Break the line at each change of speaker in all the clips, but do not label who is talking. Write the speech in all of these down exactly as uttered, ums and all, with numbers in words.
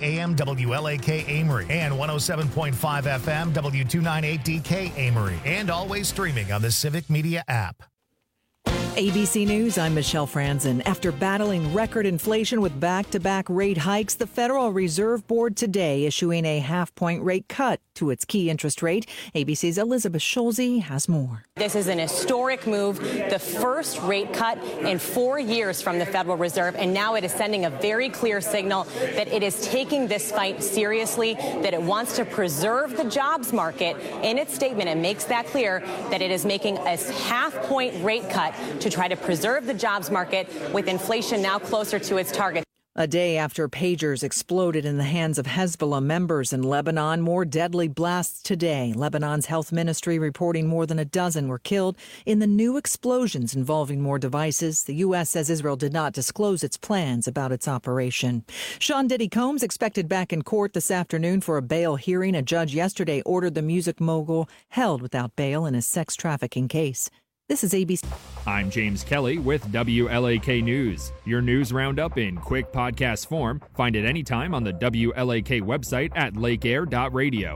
A M W L A K Amory and one oh seven point five F M W two ninety-eight D K Amory, and always streaming on the Civic Media app.
A B C News, I'm Michelle Franzen. After battling record inflation with back-to-back rate hikes, the Federal Reserve Board today issuing a half-point rate cut to its key interest rate. A B C's Elizabeth Schulze has more.
This is an historic move, the first rate cut in four years from the Federal Reserve, and now it is sending a very clear signal that it is taking this fight seriously, that it wants to preserve the jobs market. In its statement, it makes that clear that it is making a half-point rate cut to try to preserve the jobs market, with inflation now closer to its target.
A day after pagers exploded in the hands of Hezbollah members in Lebanon, more deadly blasts today. Lebanon's health ministry reporting more than a dozen were killed in the new explosions involving more devices. The U S says Israel did not disclose its plans about its operation. Sean Diddy Combs expected back in court this afternoon for a bail hearing. A judge yesterday ordered the music mogul held without bail in a sex trafficking case. This is A B C.
I'm James Kelly with W L A K News. Your news roundup in quick podcast form. Find it anytime on the W L A K website at lake air dot radio.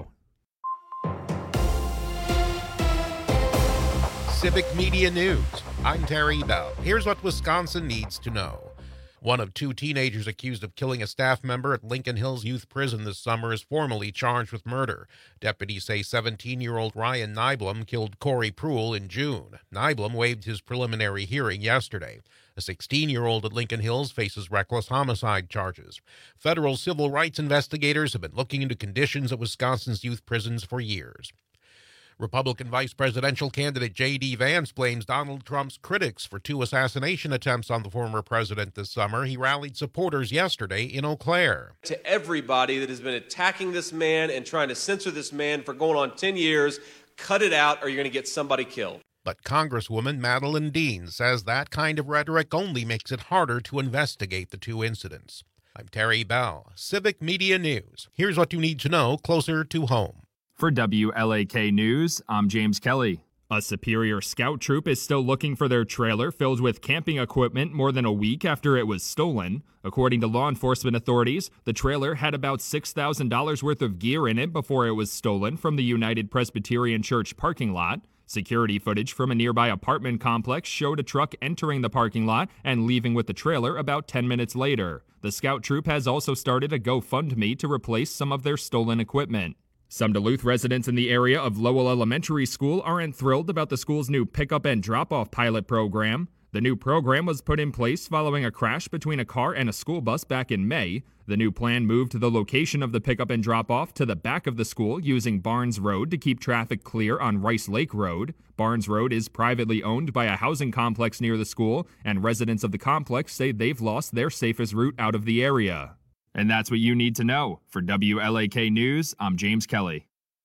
Civic Media News. I'm Terry Bell. Here's what Wisconsin needs to know. One of two teenagers accused of killing a staff member at Lincoln Hills Youth Prison this summer is formally charged with murder. Deputies say seventeen-year-old Ryan Nyblom killed Corey Pruill in June. Nyblom waived his preliminary hearing yesterday. A sixteen-year-old at Lincoln Hills faces reckless homicide charges. Federal civil rights investigators have been looking into conditions at Wisconsin's youth prisons for years. Republican vice presidential candidate J D. Vance blames Donald Trump's critics for two assassination attempts on the former president this summer. He rallied supporters yesterday in Eau Claire.
To everybody that has been attacking this man and trying to censor this man for going on ten years, cut it out or you're going to get somebody killed.
But Congresswoman Madeleine Dean says that kind of rhetoric only makes it harder to investigate the two incidents. I'm Terry Bell, Civic Media News. Here's what you need to know closer to home.
For W L A K News, I'm James Kelly. A Superior Scout troop is still looking for their trailer filled with camping equipment more than a week after it was stolen. According to law enforcement authorities, the trailer had about six thousand dollars worth of gear in it before it was stolen from the United Presbyterian Church parking lot. Security footage from a nearby apartment complex showed a truck entering the parking lot and leaving with the trailer about ten minutes later. The Scout troop has also started a GoFundMe to replace some of their stolen equipment. Some Duluth residents in the area of Lowell Elementary School aren't thrilled about the school's new pickup and drop-off pilot program. The new program was put in place following a crash between a car and a school bus back in May. The new plan moved the location of the pickup and drop-off to the back of the school using Barnes Road to keep traffic clear on Rice Lake Road. Barnes Road is privately owned by a housing complex near the school, and residents of the complex say they've lost their safest route out of the area. And that's what you need to know. For W L A K News, I'm James Kelly.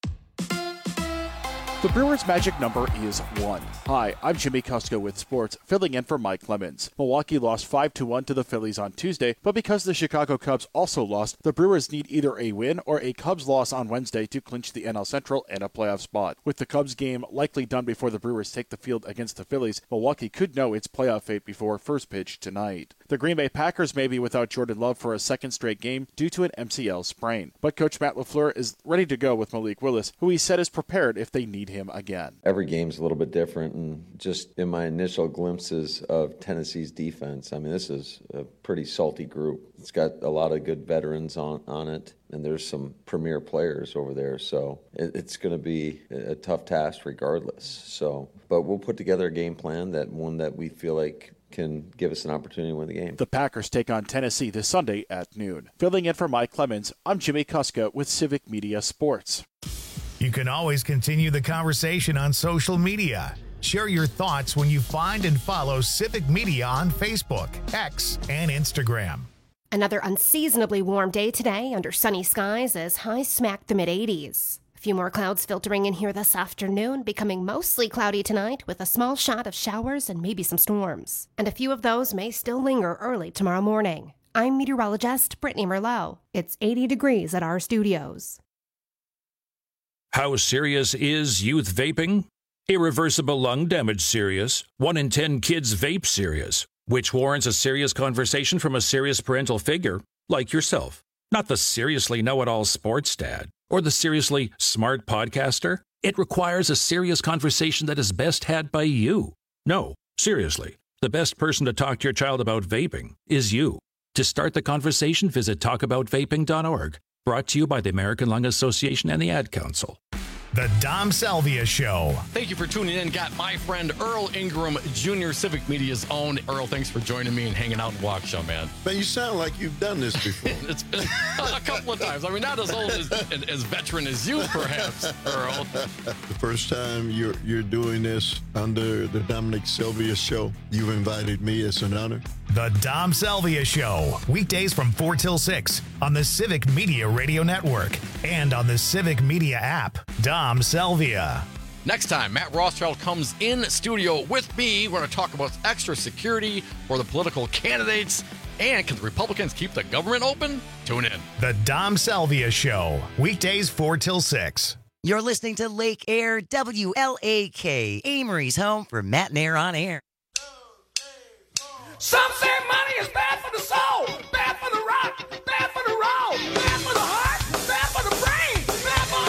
The Brewers' magic number is one. Hi, I'm Jimmy Kusko with sports, filling in for Mike Clemens. Milwaukee lost five to one to the Phillies on Tuesday, but because the Chicago Cubs also lost, the Brewers need either a win or a Cubs loss on Wednesday to clinch the N L Central and a playoff spot. With the Cubs game likely done before the Brewers take the field against the Phillies, Milwaukee could know its playoff fate before first pitch tonight. The Green Bay Packers may be without Jordan Love for a second straight game due to an M C L sprain, but Coach Matt LaFleur is ready to go with Malik Willis, who he said is prepared if they need him again.
Every game's a little bit different, and just in my initial glimpses of Tennessee's defense, I mean, this is a pretty salty group. It's got a lot of good veterans on, on it, and there's some premier players over there, so it, it's going to be a tough task regardless. So, but we'll put together a game plan, that one that we feel like can give us an opportunity to win the game.
The Packers take on Tennessee this Sunday at noon. Filling in for Mike Clemens, I'm Jimmy Kuska with Civic Media Sports.
You can always continue the conversation on social media. Share your thoughts when you find and follow Civic Media on Facebook, X, and Instagram.
Another unseasonably warm day today under sunny skies as highs smack the mid-eighties. A few more clouds filtering in here this afternoon, becoming mostly cloudy tonight with a small shot of showers and maybe some storms. And a few of those may still linger early tomorrow morning. I'm meteorologist Brittany Merlot. It's eighty degrees at our studios.
How serious is youth vaping? Irreversible lung damage serious. One in ten kids vape serious, which warrants a serious conversation from a serious parental figure like yourself. Not the seriously know-it-all sports dad or the seriously smart podcaster. It requires a serious conversation that is best had by you. No, seriously, the best person to talk to your child about vaping is you. To start the conversation, visit talk about vaping dot org. Brought to you by the American Lung Association and the Ad Council.
The Dom Salvia Show.
Thank you for tuning in. Got my friend Earl Ingram Junior, Civic Media's own. Earl, thanks for joining me and hanging out in Walk Show, man.
Man, you sound like you've done this before.
It's been a couple of times. I mean, not as old as, as veteran as you, perhaps, Earl.
The first time you're you're doing this under the Dominic Salvia Show, you've invited me. It's an honor.
The Dom Salvia Show. Weekdays from four till six on the Civic Media Radio Network and on the Civic Media app. Dom Salvia.
Next time, Matt Rothschild comes in studio with me. We're going to talk about extra security for the political candidates. And can the Republicans keep the government open? Tune in.
The Dom Salvia Show. Weekdays four till six.
You're listening to Lake Air W L A K, Amory's home for Matt and Air on Air.
Some say money is bad for the soul, bad for the rock, bad for the roll, bad for the heart, bad for the brain, bad for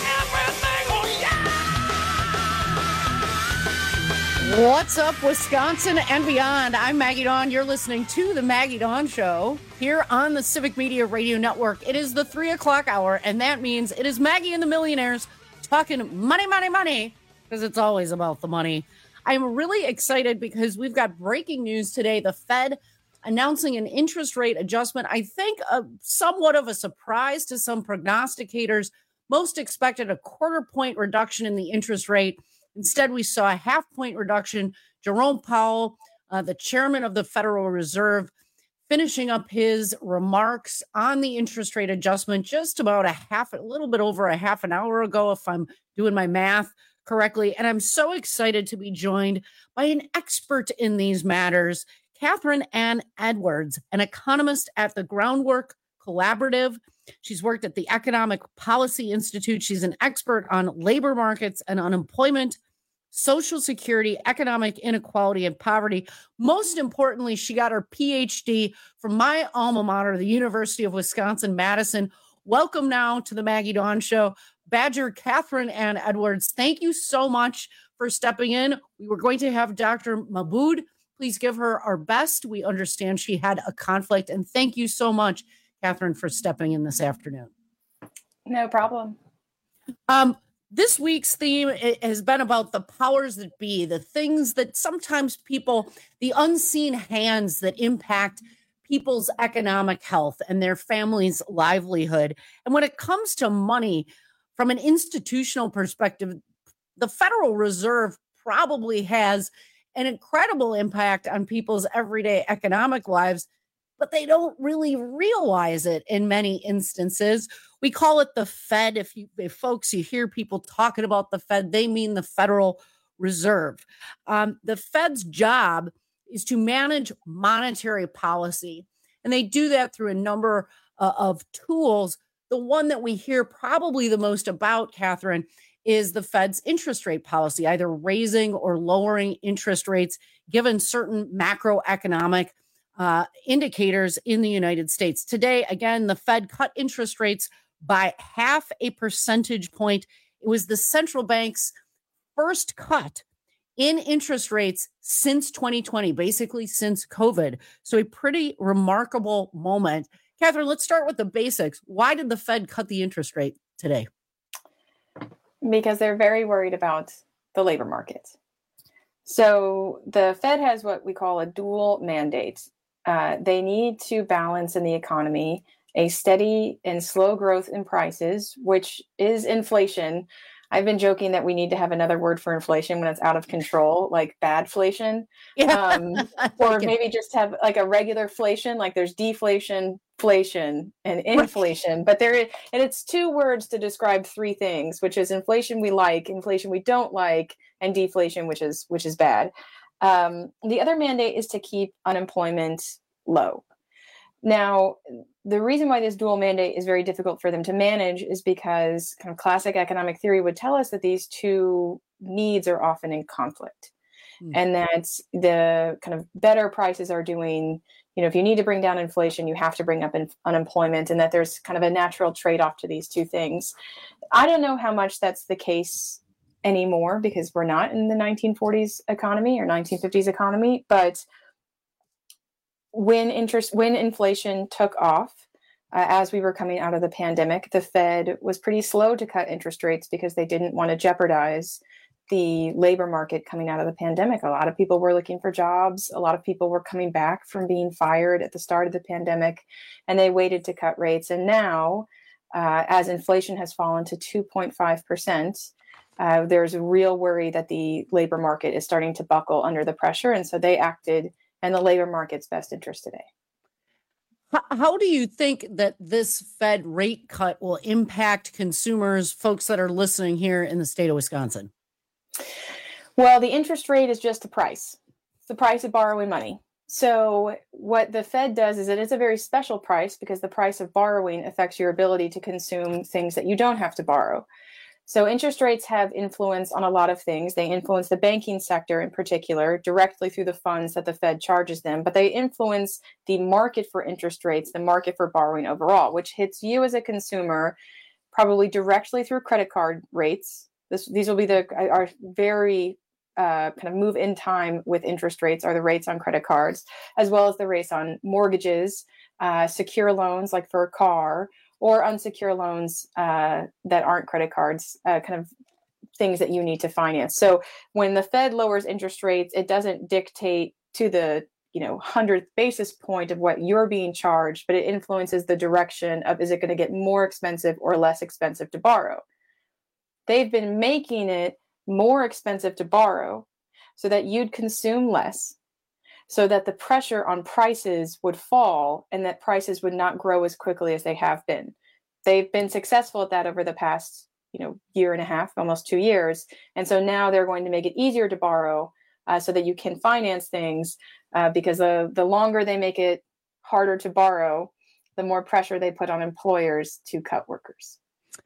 getting everything. Oh, yeah!
What's up, Wisconsin and beyond? I'm Maggie Dawn. You're listening to The Maggie Dawn Show here on the Civic Media Radio Network. It is the three o'clock hour, and that means it is Maggie and the Millionaires talking money, money, money, because it's always about the money. I'm really excited because we've got breaking news today. The Fed announcing an interest rate adjustment. I think a, somewhat of a surprise to some prognosticators. Most expected a quarter point reduction in the interest rate. Instead, we saw a half point reduction. Jerome Powell, uh, the chairman of the Federal Reserve, finishing up his remarks on the interest rate adjustment just about a half, a little bit over a half an hour ago, if I'm doing my math correctly. And I'm so excited to be joined by an expert in these matters, Catherine Ann Edwards, an economist at the Groundwork Collaborative. She's worked at the Economic Policy Institute. She's an expert on labor markets and unemployment, Social Security, economic inequality, and poverty. Most importantly, she got her P H D from my alma mater, the University of Wisconsin-Madison. Welcome now to the Maggie Dawn Show, Badger Catherine Ann Edwards. Thank you so much for stepping in. We were going to have Doctor Mahbood. Please give her our best. We understand she had a conflict. And thank you so much, Catherine, for stepping in this afternoon.
No problem.
Um, this week's theme has been about the powers that be, the things that sometimes people, the unseen hands that impact people's economic health and their family's livelihood. And when it comes to money, from an institutional perspective, the Federal Reserve probably has an incredible impact on people's everyday economic lives, but they don't really realize it in many instances. We call it the Fed. If you, if folks, you hear people talking about the Fed, they mean the Federal Reserve. Um, the Fed's job is to manage monetary policy, and they do that through a number uh, of tools. The one that we hear probably the most about, Catherine, is the Fed's interest rate policy, either raising or lowering interest rates given certain macroeconomic uh, indicators in the United States. Today, again, the Fed cut interest rates by half a percentage point. It was the central bank's first cut in interest rates since twenty twenty, basically since COVID. So a pretty remarkable moment. Catherine, let's start with the basics. Why did the Fed cut the interest rate today?
Because they're very worried about the labor market. So the Fed has what we call a dual mandate. Uh, they need to balance in the economy a steady and slow growth in prices, which is inflation. I've been joking that we need to have another word for inflation when it's out of control, like badflation, yeah. um, or maybe just have like a regular inflation, like there's deflation, inflation, and inflation. But there is, and it's two words to describe three things, which is inflation we like, inflation we don't like, and deflation, which is which is bad. Um, the other mandate is to keep unemployment low. Now, the reason why this dual mandate is very difficult for them to manage is because kind of classic economic theory would tell us that these two needs are often in conflict, mm. and that the kind of better prices are doing, you know, if you need to bring down inflation, you have to bring up in- unemployment, and that there's kind of a natural trade-off to these two things. I don't know how much that's the case anymore because we're not in the nineteen forties economy or nineteen fifties economy. But when interest, when inflation took off, uh, as we were coming out of the pandemic, the Fed was pretty slow to cut interest rates because they didn't want to jeopardize the labor market coming out of the pandemic. A lot of people were looking for jobs. A lot of people were coming back from being fired at the start of the pandemic, and they waited to cut rates. And now, uh, as inflation has fallen to two point five percent, uh, there's a real worry that the labor market is starting to buckle under the pressure. And so they acted in the labor market's best interest today.
How do you think that this Fed rate cut will impact consumers, folks that are listening here in the state of Wisconsin?
Well, the interest rate is just a price. It's the price of borrowing money. So what the Fed does is that it's a very special price because the price of borrowing affects your ability to consume things that you don't have to borrow. So interest rates have influence on a lot of things. They influence the banking sector in particular directly through the funds that the Fed charges them, but they influence the market for interest rates, the market for borrowing overall, which hits you as a consumer probably directly through credit card rates. This, these will be the are very uh, kind of move in time with interest rates are the rates on credit cards, as well as the rates on mortgages, uh, secure loans like for a car, or unsecured loans uh, that aren't credit cards, uh, kind of things that you need to finance. So when the Fed lowers interest rates, it doesn't dictate to the you know hundredth basis point of what you're being charged, but it influences the direction of is it going to get more expensive or less expensive to borrow. They've been making it more expensive to borrow so that you'd consume less, so that the pressure on prices would fall and that prices would not grow as quickly as they have been. They've been successful at that over the past, you know, year and a half, almost two years. And so now they're going to make it easier to borrow uh, so that you can finance things uh, because the, the longer they make it harder to borrow, the more pressure they put on employers to cut workers.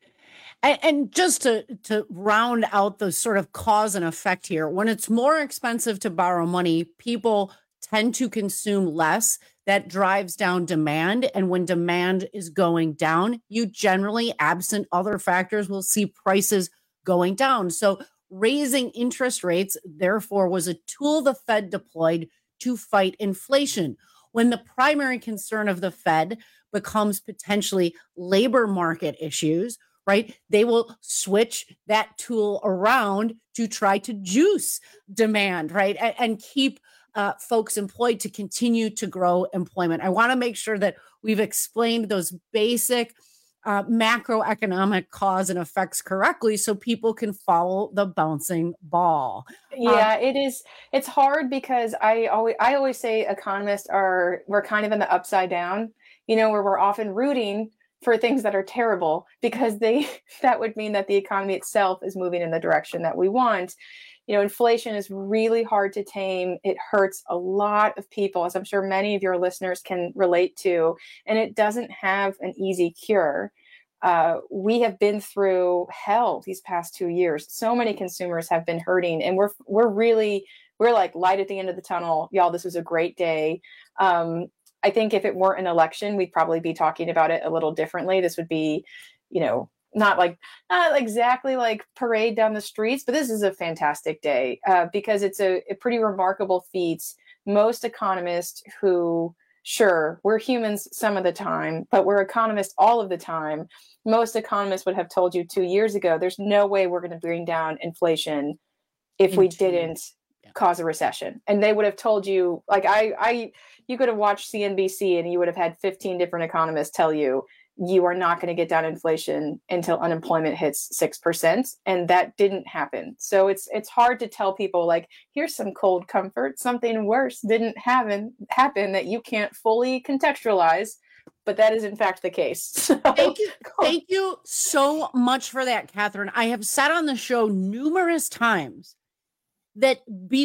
And just to, to round out the sort of cause and effect here, when it's more expensive to borrow money, people tend to consume less. That drives down demand. And when demand is going down, you generally, absent other factors, will see prices going down. So raising interest rates, therefore, was a tool the Fed deployed to fight inflation. When the primary concern of the Fed becomes potentially labor market issues, right, they will switch that tool around to try to juice demand, right, and, and keep uh, folks employed to continue to grow employment. I want to make sure that we've explained those basic uh, macroeconomic cause and effects correctly so people can follow the bouncing ball.
Yeah,
um,
it is. It's hard because I always, I always say economists are, we're kind of in the upside down, you know, where we're often rooting for things that are terrible because they, that would mean that the economy itself is moving in the direction that we want. You know, inflation is really hard to tame. It hurts a lot of people, as I'm sure many of your listeners can relate to, and it doesn't have an easy cure. Uh, we have been through hell these past two years. So many consumers have been hurting, and we're we're really we're like light at the end of the tunnel, y'all. This was a great day. Um, I think if it weren't an election, we'd probably be talking about it a little differently. This would be, you know, not like not exactly like parade down the streets, but this is a fantastic day uh, because it's a, a pretty remarkable feat. Most economists who, sure, we're humans some of the time, but we're economists all of the time. Most economists would have told you two years ago, there's no way we're going to bring down inflation if we didn't cause a recession. And they would have told you, like I, I, you could have watched C N B C and you would have had fifteen different economists tell you, you are not going to get down inflation until unemployment hits six percent. And that didn't happen. So it's, it's hard to tell people like, here's some cold comfort. Something worse didn't happen, happen that you can't fully contextualize, but that is in fact the case. So,
thank you. Thank you so much for that, Catherine. I have said on the show numerous times that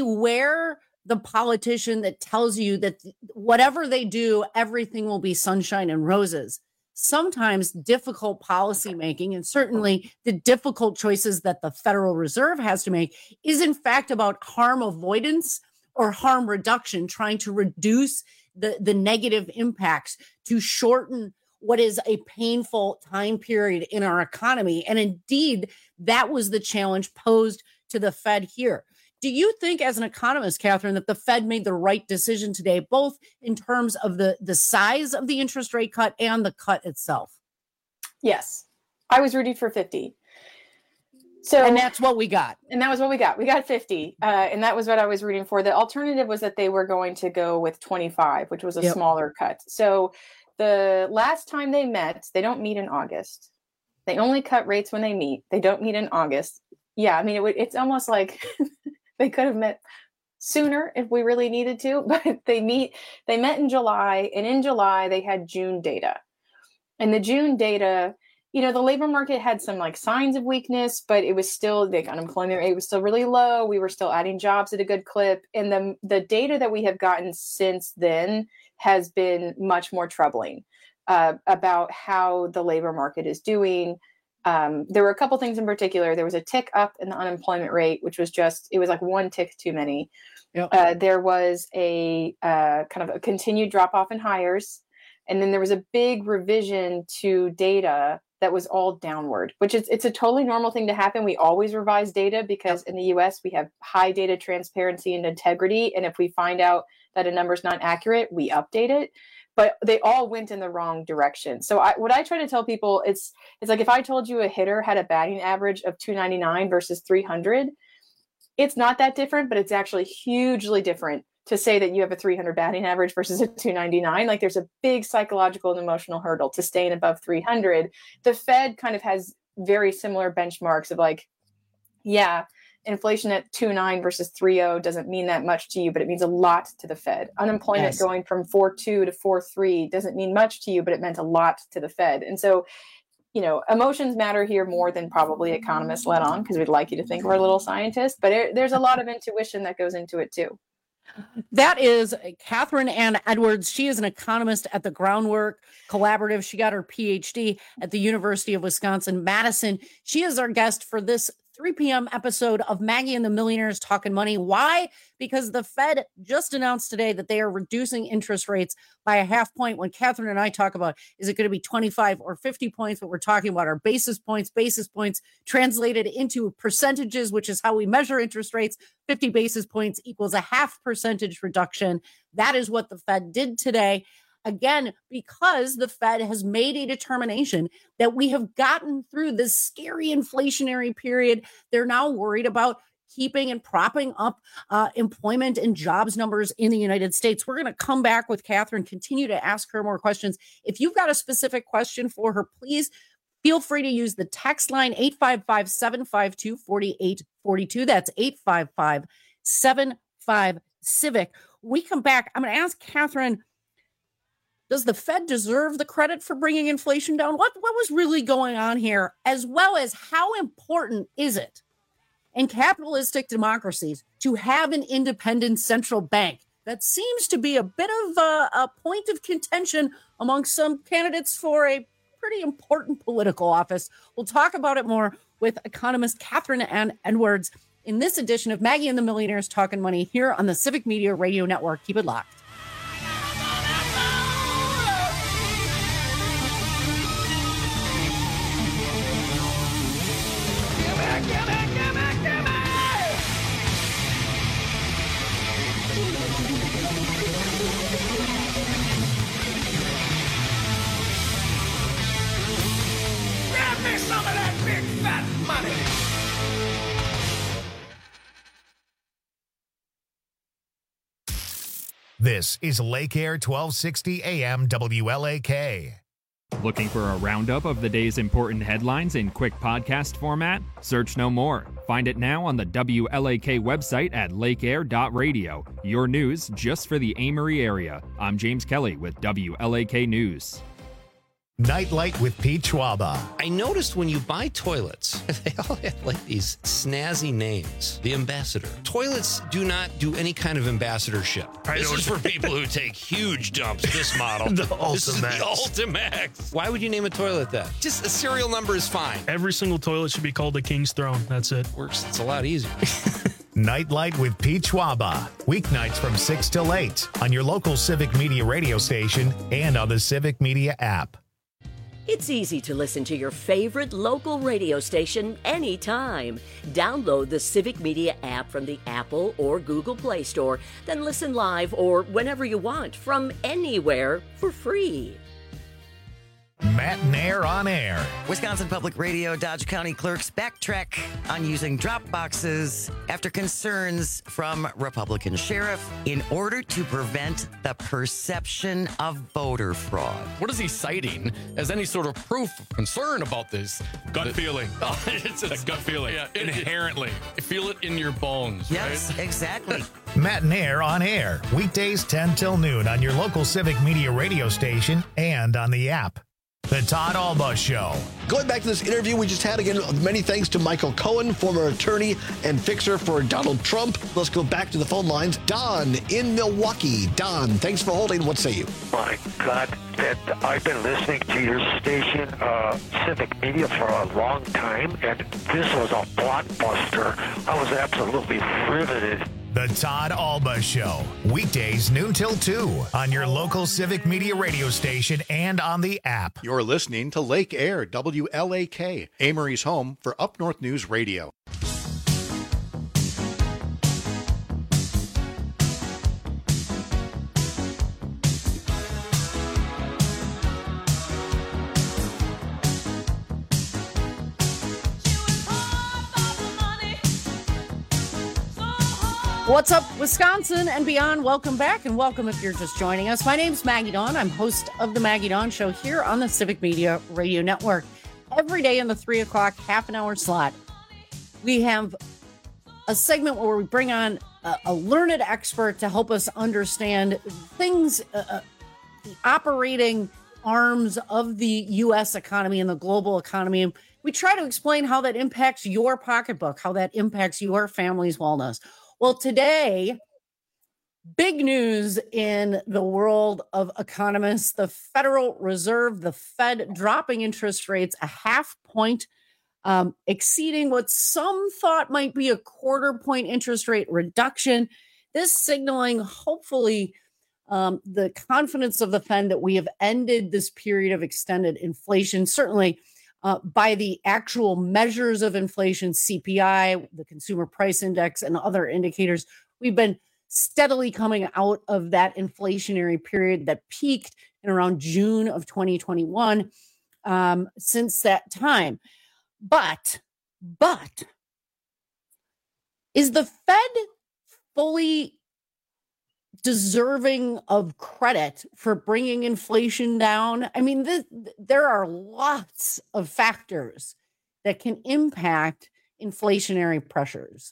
beware the politician that tells you that whatever they do, everything will be sunshine and roses. Sometimes difficult policymaking, and certainly the difficult choices that the Federal Reserve has to make, is in fact about harm avoidance or harm reduction, trying to reduce the, the negative impacts, to shorten what is a painful time period in our economy. And indeed, that was the challenge posed to the Fed here. Do you think, as an economist, Catherine, that the Fed made the right decision today, both in terms of the, the size of the interest rate cut and the cut itself?
Yes. I was rooting for fifty. So,
and that's what we got.
And that was what we got. We got fifty. Uh, and that was what I was rooting for. The alternative was that they were going to go with twenty-five, which was a yep. smaller cut. So the last time they met, they don't meet in August. They only cut rates when they meet. They don't meet in August. Yeah, I mean, it would, it's almost like they could have met sooner if we really needed to, but they meet, they met in July, and in July they had June data. And the June data, you know, the labor market had some like signs of weakness, but it was still, the unemployment rate was still really low. We were still adding jobs at a good clip. And the, the data that we have gotten since then has been much more troubling uh, about how the labor market is doing. Um, there were a couple things in particular. There was a tick up in the unemployment rate, which was just, it was like one tick too many. Yep. Uh, there was a uh, kind of a continued drop off in hires. And then there was a big revision to data that was all downward, which is, it's a totally normal thing to happen. We always revise data because in the U S we have high data transparency and integrity. And if we find out that a number is not accurate, we update it. But they all went in the wrong direction. So I, what I try to tell people, it's it's like if I told you a hitter had a batting average of two ninety-nine versus three hundred, it's not that different, but it's actually hugely different to say that you have a three hundred batting average versus a two ninety-nine. Like there's a big psychological and emotional hurdle to staying above three hundred. The Fed kind of has very similar benchmarks of like, yeah, inflation at two point nine versus three point oh doesn't mean that much to you, but it means a lot to the Fed. Unemployment yes. going from four point two to four point three doesn't mean much to you, but it meant a lot to the Fed. And so, you know, emotions matter here more than probably economists let on, because we'd like you to think we're little scientists, but it, there's a lot of intuition that goes into it too.
That is Catherine Ann Edwards. She is an economist at the Groundwork Collaborative. She got her P H D at the University of Wisconsin-Madison. She is our guest for this three p.m. episode of Maggie and the Millionaires Talking Money. Why? Because the Fed just announced today that they are reducing interest rates by a half point. When Catherine and I talk about, is it going to be twenty-five or fifty points? What we're talking about are basis points, basis points translated into percentages, which is how we measure interest rates. fifty basis points equals a half percentage reduction. That is what the Fed did today. Again, because the Fed has made a determination that we have gotten through this scary inflationary period. They're now worried about keeping and propping up uh, employment and jobs numbers in the United States. We're going to come back with Catherine, continue to ask her more questions. If you've got a specific question for her, please feel free to use the text line eight five five, seven five two, four eight four two. That's eight five five, seven five, CIVIC. When we come back, I'm going to ask Catherine, does the Fed deserve the credit for bringing inflation down? What, what was really going on here? As well as how important is it in capitalistic democracies to have an independent central bank? That seems to be a bit of a, a point of contention among some candidates for a pretty important political office. We'll talk about it more with economist Catherine Ann Edwards in this edition of Maggie and the Millionaires Talking Money here on the Civic Media Radio Network. Keep it locked.
Some of that big fat money.
This is Lake Air twelve sixty A M W L A K.
Looking for a roundup of the day's important headlines in quick podcast format? Search no more. Find it now on the W L A K website at lake air dot radio. Your news just for the Amory area. I'm James Kelly with W L A K News.
Nightlight with Pete Schwaba.
I noticed when you buy toilets, they all have like these snazzy names. The Ambassador. Toilets do not do any kind of ambassadorship. I this is for people who take huge dumps. This model.
The
This is the
Ultimax.
Ultimax. Why would you name a toilet that? Just a serial number is fine.
Every single toilet should be called the King's Throne. That's it.
Works. It's a lot easier.
Nightlight with Pete Schwaba. Weeknights from six till eight on your local Civic Media radio station and on the Civic Media app.
It's easy to listen to your favorite local radio station anytime. Download the Civic Media app from the Apple or Google Play Store, then listen live or whenever you want from anywhere for free.
Matt Nair on air.
Wisconsin Public Radio Dodge County clerks backtrack on using drop boxes after concerns from Republican sheriff in order to prevent the perception of voter fraud.
What is he citing as any sort of proof of concern about this?
Gut
The-
feeling.
Oh, it's,
That gut feeling.
Yeah, it-
Inherently.
it- feel it in your bones.
Yes,
right?
exactly.
Matt Nair on air. Weekdays ten till noon on your local Civic Media radio station and on the app. The Todd Alba Show.
Going back to this interview we just had, again, many thanks to Michael Cohen, former attorney and fixer for Donald Trump. Let's go back to the phone lines. Don in Milwaukee. Don, thanks for holding. What say you?
My God, that I've been listening to your station, uh, Civic Media, for a long time, and this was a blockbuster. I was absolutely riveted.
The Todd Alba Show. Weekdays noon till two on your local Civic Media radio station and on the app.
You're listening to Lake Air, W L A K, Amory's home for Up North News Radio.
What's up, Wisconsin and beyond? Welcome back, and welcome if you're just joining us. My name's Maggie Dawn. I'm host of the Maggie Dawn Show here on the Civic Media Radio Network. Every day in the three o'clock half an hour slot, we have a segment where we bring on a, a learned expert to help us understand things, uh, the operating arms of the U S economy and the global economy. And we try to explain how that impacts your pocketbook, how that impacts your family's wellness. Well, today, big news in the world of economists. The Federal Reserve, the Fed, dropping interest rates a half point, um, exceeding what some thought might be a quarter point interest rate reduction. This signaling, hopefully, um, the confidence of the Fed that we have ended this period of extended inflation. Certainly, Uh, by the actual measures of inflation, C P I, the Consumer Price Index, and other indicators, we've been steadily coming out of that inflationary period that peaked in around June of twenty twenty-one. Um, since that time, but, but, is the Fed fully deserving of credit for bringing inflation down? I mean, this, there are lots of factors that can impact inflationary pressures.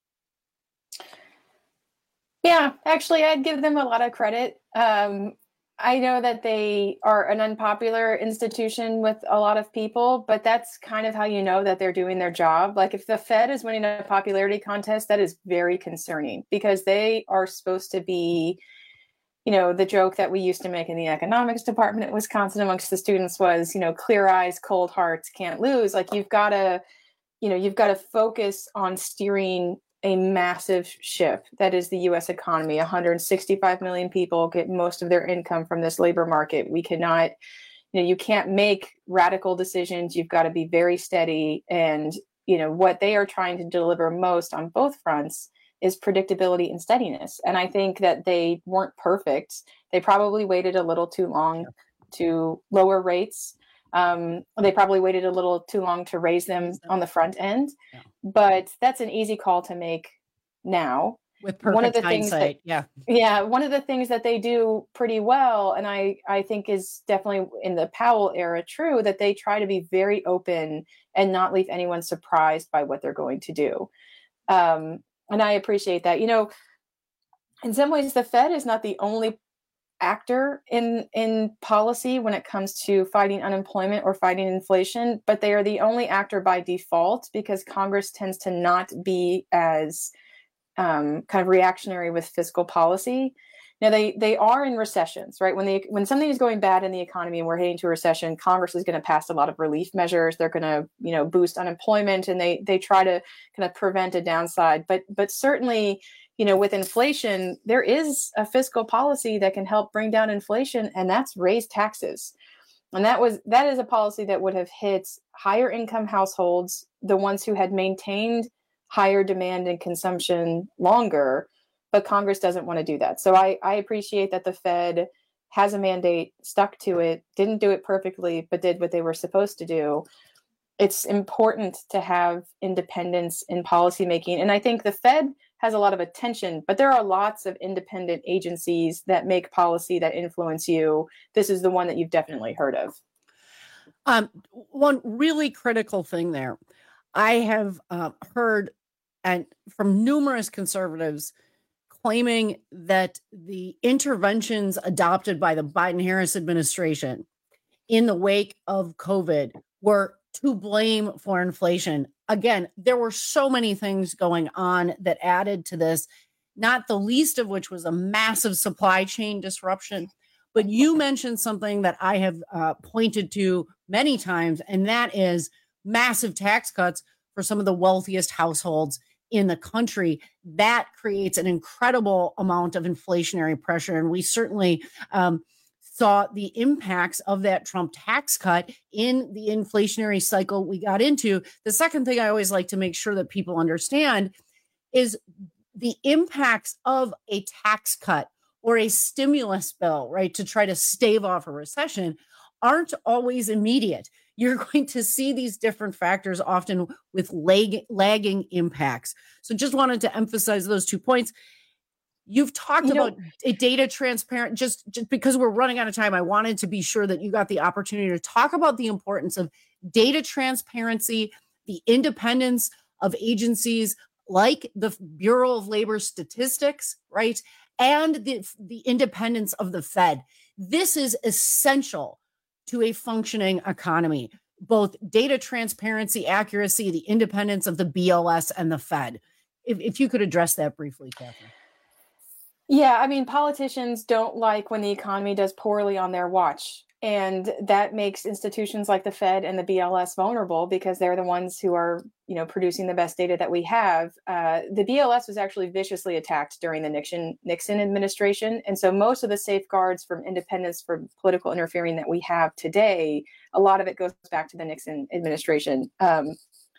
Yeah, actually, I'd give them a lot of credit. Um, I know that they are an unpopular institution with a lot of people, but that's kind of how you know that they're doing their job. Like if the Fed is winning a popularity contest, that is very concerning because they are supposed to be, you know, the joke that we used to make in the economics department at Wisconsin amongst the students was, you know, clear eyes, cold hearts, can't lose. Like you've got to, you know, you've got to focus on steering a massive ship that is the U S economy. one hundred sixty-five million people get most of their income from this labor market. We cannot, you know, you can't make radical decisions. You've got to be very steady. And, you know, what they are trying to deliver most on both fronts is predictability and steadiness. And I think that they weren't perfect. They probably waited a little too long to lower rates. Um, they probably waited a little too long to raise them on the front end, yeah. But that's an easy call to make now.
With perfect
one of the
hindsight,
things that,
yeah.
Yeah, one of the things that they do pretty well, and I, I think is definitely in the Powell era true, that they try to be very open and not leave anyone surprised by what they're going to do. Um, and I appreciate that. You know, in some ways, the Fed is not the only actor in in policy when it comes to fighting unemployment or fighting inflation, but they are the only actor by default because Congress tends to not be as um, kind of reactionary with fiscal policy. Now they they are in recessions, right? When they when something is going bad in the economy and we're heading to a recession, Congress is going to pass a lot of relief measures. They're going to, you know, boost unemployment, and they they try to kind of prevent a downside. But but certainly, you know, with inflation, there is a fiscal policy that can help bring down inflation, and that's raise taxes. And that was that is a policy that would have hit higher income households, the ones who had maintained higher demand and consumption longer. But Congress doesn't want to do that. So I, I appreciate that the Fed has a mandate, stuck to it, didn't do it perfectly, but did what they were supposed to do. It's important to have independence in policymaking. And I think the Fed has a lot of attention, but there are lots of independent agencies that make policy that influence you. This is the one that you've definitely heard of.
Um, one really critical thing there. I have uh, heard and from numerous conservatives claiming that the interventions adopted by the Biden-Harris administration in the wake of COVID were to blame for inflation. Again, there were so many things going on that added to this, not the least of which was a massive supply chain disruption. But you mentioned something that I have uh, pointed to many times, and that is massive tax cuts for some of the wealthiest households in the country. That creates an incredible amount of inflationary pressure. And we certainly um, saw the impacts of that Trump tax cut in the inflationary cycle we got into. The second thing I always like to make sure that people understand is the impacts of a tax cut or a stimulus bill, right, to try to stave off a recession aren't always immediate. You're going to see these different factors often with lag, lagging impacts. So just wanted to emphasize those two points. You've talked you about know, a data transparent, just, just because we're running out of time, I wanted to be sure that you got the opportunity to talk about the importance of data transparency, the independence of agencies like the Bureau of Labor Statistics, right? And the, the independence of the Fed. This is essential to a functioning economy, both data transparency, accuracy, the independence of the B L S and the Fed. If, if you could address that briefly, Catherine.
Yeah, I mean, politicians don't like when the economy does poorly on their watch. And that makes institutions like the Fed and the B L S vulnerable because they're the ones who are, you know, producing the best data that we have. Uh, the B L S was actually viciously attacked during the Nixon Nixon administration. And so most of the safeguards from independence from political interfering that we have today, a lot of it goes back to the Nixon administration. Um,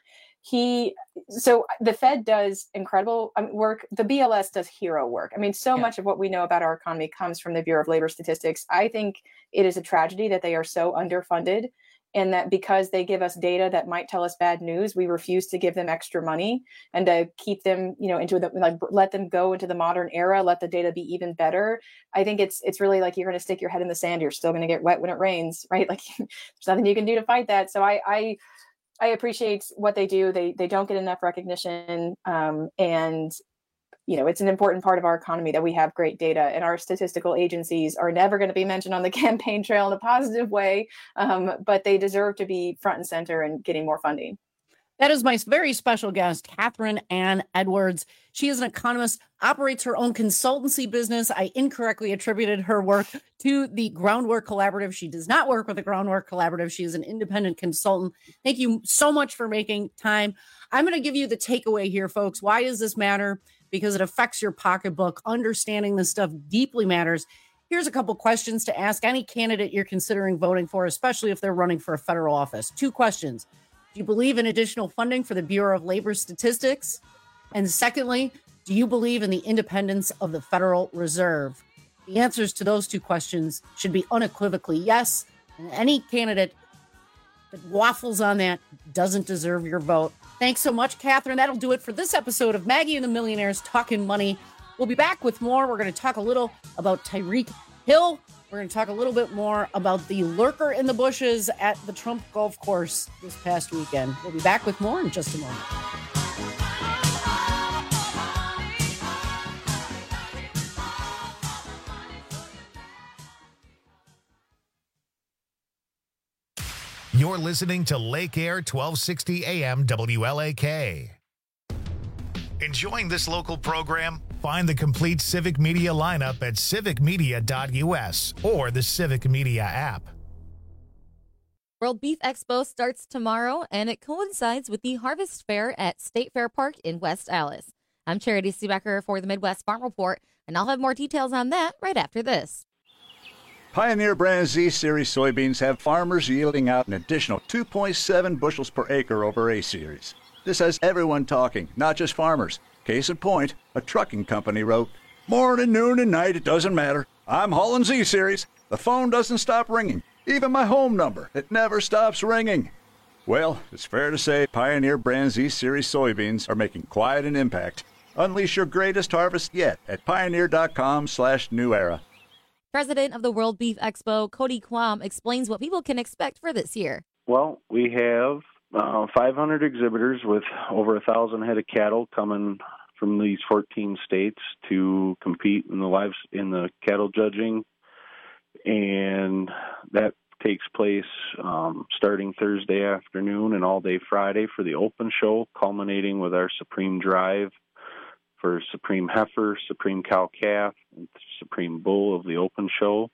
He, so the Fed does incredible work. The B L S does hero work. I mean, so yeah. much of what we know about our economy comes from the Bureau of Labor Statistics. I think it is a tragedy that they are so underfunded and that because they give us data that might tell us bad news, we refuse to give them extra money and to keep them, you know, into the, like, let them go into the modern era, let the data be even better. I think it's, it's really like you're going to stick your head in the sand. You're still going to get wet when it rains, right? Like there's nothing you can do to fight that. So I, I, I appreciate what they do. They they don't get enough recognition. Um, and, you know, it's an important part of our economy that we have great data, and our statistical agencies are never going to be mentioned on the campaign trail in a positive way. Um, but they deserve to be front and center and getting more funding.
That is my very special guest, Catherine Ann Edwards. She is an economist, operates her own consultancy business. I incorrectly attributed her work to the Groundwork Collaborative. She does not work with the Groundwork Collaborative. She is an independent consultant. Thank you so much for making time. I'm going to give you the takeaway here, folks. Why does this matter? Because it affects your pocketbook. Understanding this stuff deeply matters. Here's a couple questions to ask any candidate you're considering voting for, especially if they're running for a federal office. Two questions. Do you believe in additional funding for the Bureau of Labor Statistics? And secondly, do you believe in the independence of the Federal Reserve? The answers to those two questions should be unequivocally yes. And any candidate that waffles on that doesn't deserve your vote. Thanks so much, Catherine. That'll do it for this episode of Maggie and the Millionaires Talking Money. We'll be back with more. We're going to talk a little about Tyreek Hill. We're going to talk a little bit more about the lurker in the bushes at the Trump Golf Course this past weekend. We'll be back with more in just a moment.
You're listening to Lake Air twelve sixty A M W L A K. Enjoying this local program? Find the complete Civic Media lineup at civic media dot u s or the Civic Media app.
World Beef Expo starts tomorrow, and it coincides with the Harvest Fair at State Fair Park in West Allis. I'm Charity Seebecker for the Midwest Farm Report, and I'll have more details on that right after this.
Pioneer brand Z-Series soybeans have farmers yielding out an additional two point seven bushels per acre over A-Series. This has everyone talking, not just farmers. Case in point, a trucking company wrote, "Morning, noon, and night, it doesn't matter. I'm hauling Z-Series. The phone doesn't stop ringing. Even my home number, it never stops ringing." Well, it's fair to say Pioneer brand Z-Series soybeans are making quite an impact. Unleash your greatest harvest yet at pioneer.com slash new era.
President of the World Beef Expo, Cody Quam, explains what people can expect for this year.
Well, we have uh, five hundred exhibitors with over one thousand head of cattle coming from these fourteen states to compete in the lives in the cattle judging, and that takes place um, starting Thursday afternoon and all day Friday for the open show, culminating with our Supreme Drive for Supreme Heifer, Supreme Cow Calf, and Supreme Bull of the open show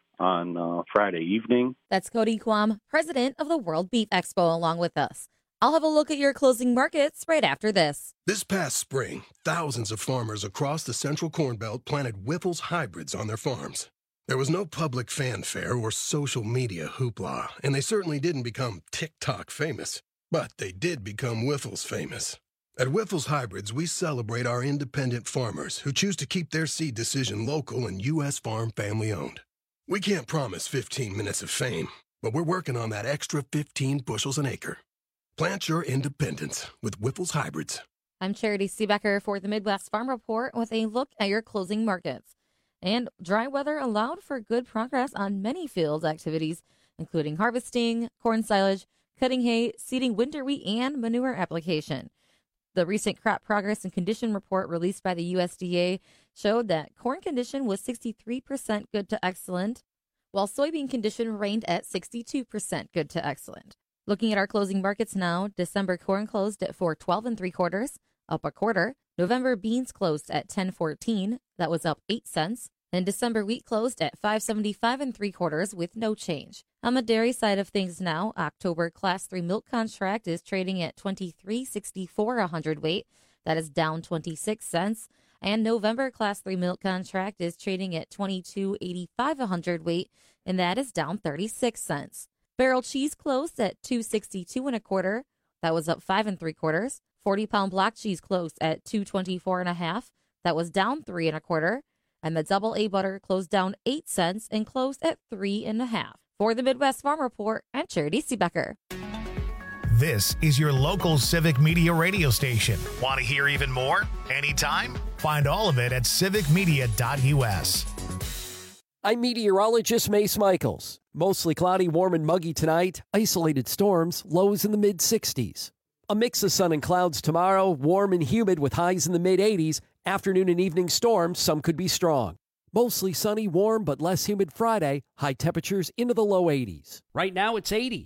on uh, Friday evening.
That's Cody Quam, president of the World Beef Expo, along with us. I'll have a look at your closing markets right after this.
This past spring, thousands of farmers across the Central Corn Belt planted Whiffles hybrids on their farms. There was no public fanfare or social media hoopla, and they certainly didn't become TikTok famous. But they did become Whiffles famous. At Whiffles Hybrids, we celebrate our independent farmers who choose to keep their seed decision local and U S farm family owned. We can't promise fifteen minutes of fame, but we're working on that extra fifteen bushels an acre. Plant your independence with Whiffles Hybrids.
I'm Charity Seebecker for the Midwest Farm Report with a look at your closing markets. And dry weather allowed for good progress on many field activities, including harvesting, corn silage, cutting hay, seeding winter wheat, and manure application. The recent crop progress and condition report released by the U S D A showed that corn condition was sixty-three percent good to excellent, while soybean condition reigned at sixty-two percent good to excellent. Looking at our closing markets now, December corn closed at four twelve and three quarters, up a quarter. November beans closed at ten fourteen, that was up eight cents. And December wheat closed at five seventy-five and three quarters with no change. On the dairy side of things now, October Class three milk contract is trading at twenty-three sixty-four a hundredweight. That is down twenty-six cents. And November Class three milk contract is trading at twenty-two eighty-five a hundredweight, and that is down thirty-six cents. Barrel cheese closed at two sixty-two and a quarter. That was up five and three quarters. forty pound block cheese closed at two twenty-four and a half. That was down three and a quarter. And the double A butter closed down eight cents and closed at three and a half. For the Midwest Farm Report, I'm Charity Seebecker.
This is your local Civic Media radio station. Want to hear even more? Anytime? Find all of it at civic media dot u s.
I'm meteorologist Mace Michaels. Mostly cloudy, warm, and muggy tonight. Isolated storms, lows in the mid sixties. A mix of sun and clouds tomorrow, warm and humid with highs in the mid eighties. Afternoon and evening storms, some could be strong. Mostly sunny, warm, but less humid Friday. High temperatures into the low eighties. Right now, it's eighty.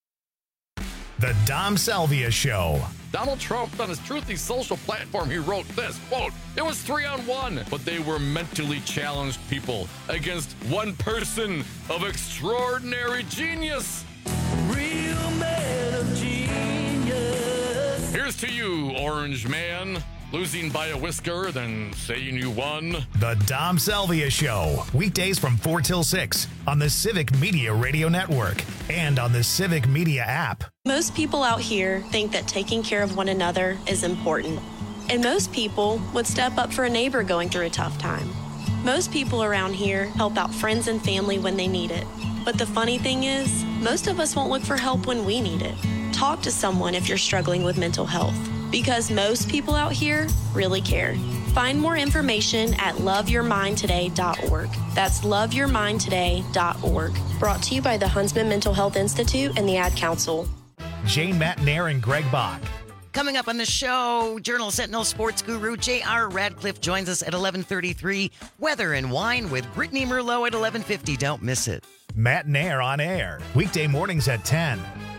The Dom Salvia Show.
Donald Trump, on his Truthy social platform, he wrote this, quote, "It was three on one, but they were mentally challenged people against one person of extraordinary genius." Real man of genius. Here's to you, Orange Man. Losing by a whisker, then saying you won.
The Dom Salvia Show. Weekdays from four till six on the Civic Media Radio Network and on the Civic Media app.
Most people out here think that taking care of one another is important. And most people would step up for a neighbor going through a tough time. Most people around here help out friends and family when they need it. But the funny thing is, most of us won't look for help when we need it. Talk to someone if you're struggling with mental health. Because most people out here really care. Find more information at love your mind today dot org. That's love your mind today dot org. Brought to you by the Huntsman Mental Health Institute and the Ad Council.
Jane Matnair and Greg Bach.
Coming up on the show, Journal Sentinel sports guru J R Radcliffe joins us at eleven thirty-three. Weather and Wine with Brittany Merlot at eleven fifty. Don't miss it.
Matnair on air. Weekday mornings at ten.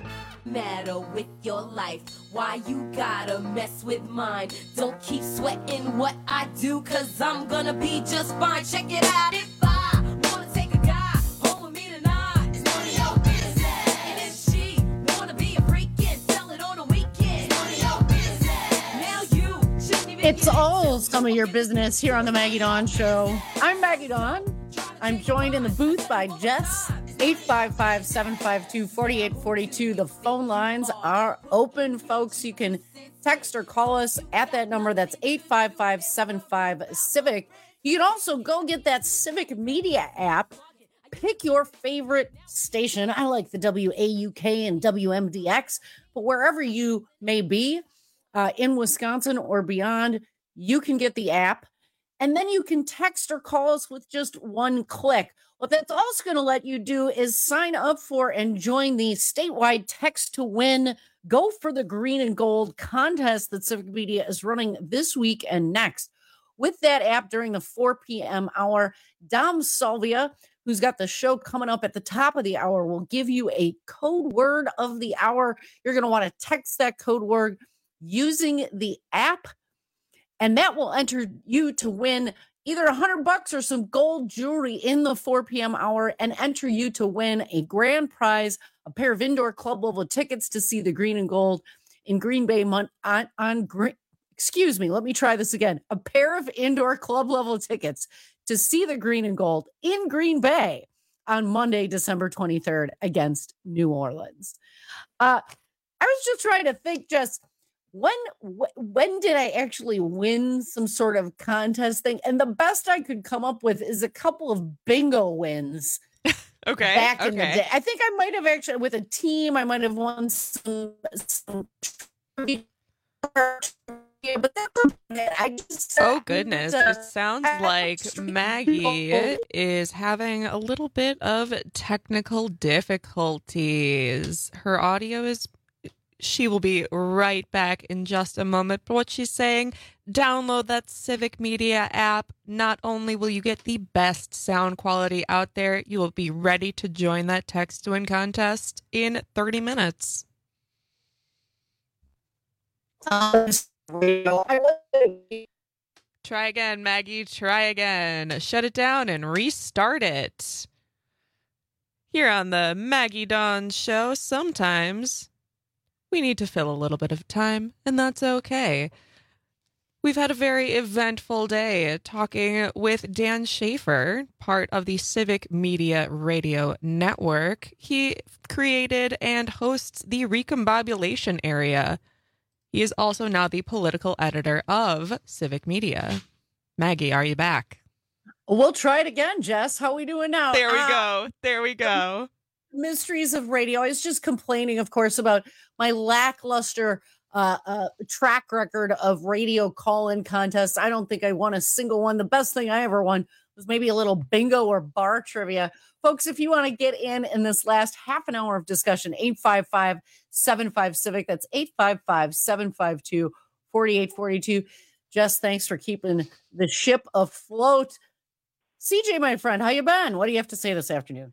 matter with your life? Why you gotta mess with mine? Don't keep sweating what I do, cause I'm gonna be just fine. Check it out. If I wanna take a guy home with me tonight, it's none of your business. And if she wanna be a freak and sell it on a weekend, it's none of your business. Now you shouldn't even.
It's all some of your business here on the Maggie Dawn Show. I'm Maggie Dawn. I'm joined in the booth by Jess. eight five five, seven five two, four eight four two. The phone lines are open, folks. You can text or call us at that number. That's eight five five, seven five, Civic. You can also go get that Civic Media app. Pick your favorite station. I like the W A U K and W M D X, but wherever you may be uh, in Wisconsin or beyond, you can get the app. And then you can text or call us with just one click. What that's also going to let you do is sign up for and join the statewide Text to Win Go for the Green and Gold contest that Civic Media is running this week and next. With that app during the four p.m. hour, Dom Salvia, who's got the show coming up at the top of the hour, will give you a code word of the hour. You're going to want to text that code word using the app, and that will enter you to win either a hundred bucks or some gold jewelry in the four p.m. hour, and enter you to win a grand prize, a pair of indoor club level tickets to see the Green and Gold in Green Bay on, on, on Green. Excuse me, let me try this again. A pair of indoor club level tickets to see the Green and Gold in Green Bay on Monday, December twenty-third against New Orleans. Uh, I was just trying to think, just when wh- when did I actually win some sort of contest thing? And the best I could come up with is a couple of bingo wins.
Okay.
Back
okay.
in the day. I think I might have actually, with a team, I might have won some, some but that's I just
Oh goodness,
uh,
it sounds like Maggie is having a little bit of technical difficulties. Her audio is She will be right back in just a moment. But what she's saying, download that Civic Media app. Not only will you get the best sound quality out there, you will be ready to join that text to win contest in thirty minutes. Try again, Maggie. Try again. Shut it down and restart it. Here on the Maggie Dawn Show, sometimes we need to fill a little bit of time, and that's okay. We've had a very eventful day talking with Dan Schaefer, part of the Civic Media Radio Network. He created and hosts the Recombobulation Area. He is also now the political editor of Civic Media. Maggie, are you back?
We'll try it again, Jess. How are we doing now?
There we
uh,
go. There we go.
Mysteries of radio. I was just complaining, of course, about my lackluster uh, uh, track record of radio call-in contests. I don't think I won a single one. The best thing I ever won was maybe a little bingo or bar trivia. Folks, if you want to get in in this last half an hour of discussion, eight five five, seven five, Civic. That's eight five five, seven five two, four eight four two. Jess, thanks for keeping the ship afloat. C J, my friend, how you been? What do you have to say this afternoon?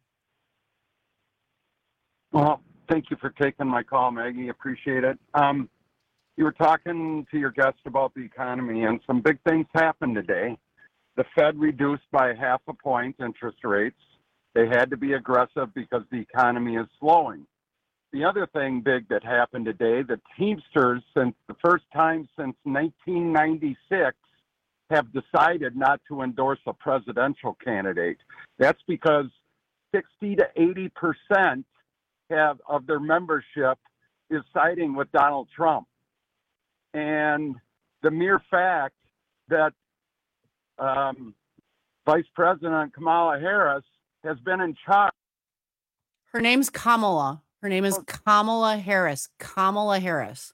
Well, thank you for taking my call, Maggie. Appreciate it. Um, you were talking to your guest about the economy, and some big things happened today. The Fed reduced by half a point interest rates. They had to be aggressive because the economy is slowing. The other thing big that happened today, the Teamsters, since the first time since nineteen ninety-six, have decided not to endorse a presidential candidate. That's because sixty to eighty percent have of their membership is siding with Donald Trump. And the mere fact that um, Vice President Kamala Harris has been in charge.
Her name's Kamala. Her name is Kamala Harris. Kamala Harris.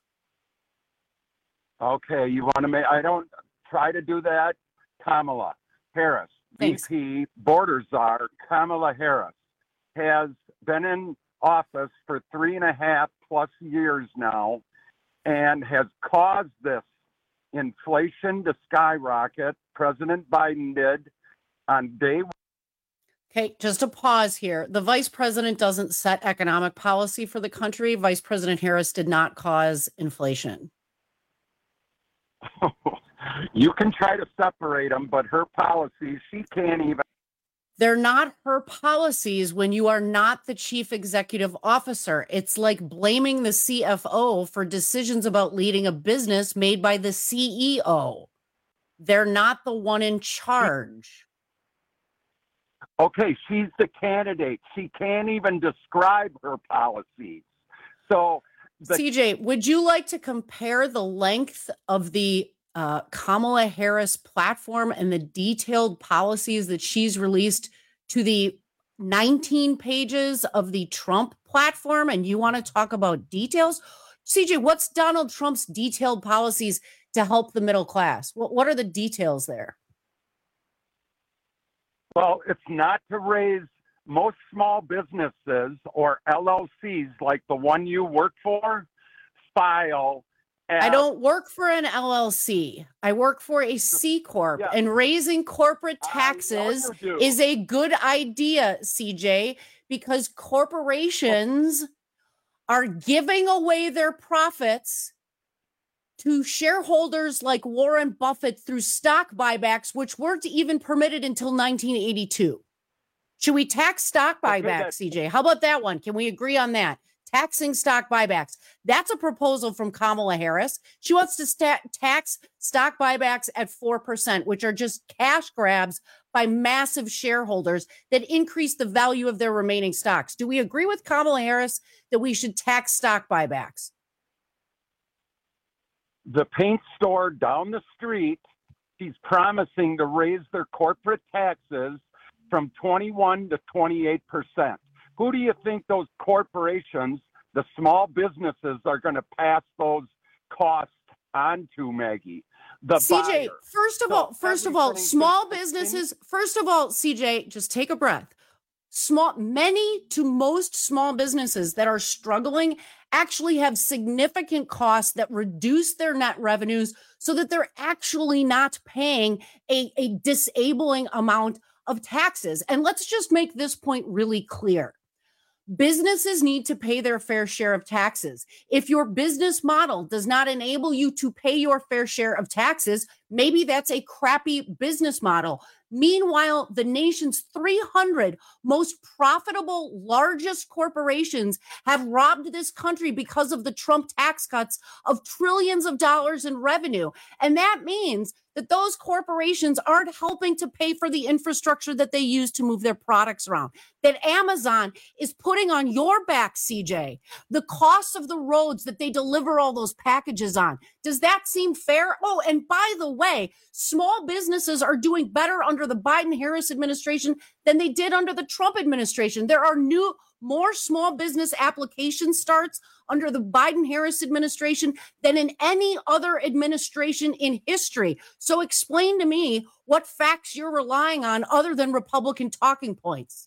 Okay, you want to make, I don't try to do that. Kamala Harris,
Thanks.
V P, Border Czar, Kamala Harris, has been in office for three and a half plus years now and has caused this inflation to skyrocket. President Biden did on day one.
Okay, just a pause here. The vice president doesn't set economic policy for the country. Vice President Harris did not cause inflation.
You can try to separate them, but her policies, she can't even.
They're not her policies when you are not the chief executive officer. It's like blaming the C F O for decisions about leading a business made by the C E O. They're not the one in charge.
Okay, she's the candidate. She can't even describe her policies. So, the-
C J, would you like to compare the length of the uh, Kamala Harris platform and the detailed policies that she's released to the nineteen pages of the Trump platform? And you want to talk about details? C J, what's Donald Trump's detailed policies to help the middle class? What, what are the details there?
Well, it's not to raise most small businesses or L L Cs like the one you work for file.
I don't work for an L L C. I work for a C Corp,
Yeah.
and raising corporate taxes
you do.
is a good idea, C J, because corporations are giving away their profits to shareholders like Warren Buffett through stock buybacks, which weren't even permitted until nineteen eighty-two. Should we tax stock buybacks, C J? How about that one? Can we agree on that? Taxing stock buybacks. That's a proposal from Kamala Harris. She wants to sta- tax stock buybacks at four percent, which are just cash grabs by massive shareholders that increase the value of their remaining stocks. Do we agree with Kamala Harris that we should tax stock buybacks?
The paint store down the street, she's promising to raise their corporate taxes from twenty-one to twenty-eight percent. Who do you think those corporations, the small businesses, are going to pass those costs on to, Maggie? The
C J,
buyer.
first of
So
all, first of all,
everything's
small
just-
businesses, first of all, C J, just take a breath. Small, many to most small businesses that are struggling actually have significant costs that reduce their net revenues so that they're actually not paying a, a disabling amount of taxes. And let's just make this point really clear. Businesses need to pay their fair share of taxes. If your business model does not enable you to pay your fair share of taxes, maybe that's a crappy business model. Meanwhile, the nation's three hundred most profitable, largest corporations have robbed this country because of the Trump tax cuts of trillions of dollars in revenue. And that means that those corporations aren't helping to pay for the infrastructure that they use to move their products around. That Amazon is putting on your back, C J, the cost of the roads that they deliver all those packages on. Does that seem fair? Oh, and by the way, small businesses are doing better under the Biden-Harris administration than they did under the Trump administration. There are new, more small business application starts under the Biden-Harris administration than in any other administration in history. So explain to me what facts you're relying on other than Republican talking points.